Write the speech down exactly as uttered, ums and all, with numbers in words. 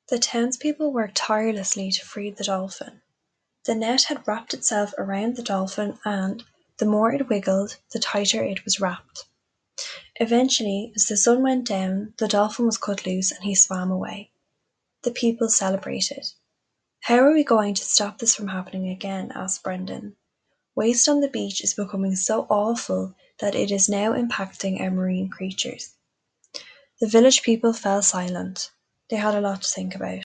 The townspeople worked tirelessly to free the dolphin. The net had wrapped itself around the dolphin and, the more it wiggled, the tighter it was wrapped. Eventually, as the sun went down, the dolphin was cut loose and he swam away. The people celebrated. "How are we going to stop this from happening again?" asked Brendan. "Waste on the beach is becoming so awful that it is now impacting our marine creatures." The village people fell silent. They had a lot to think about.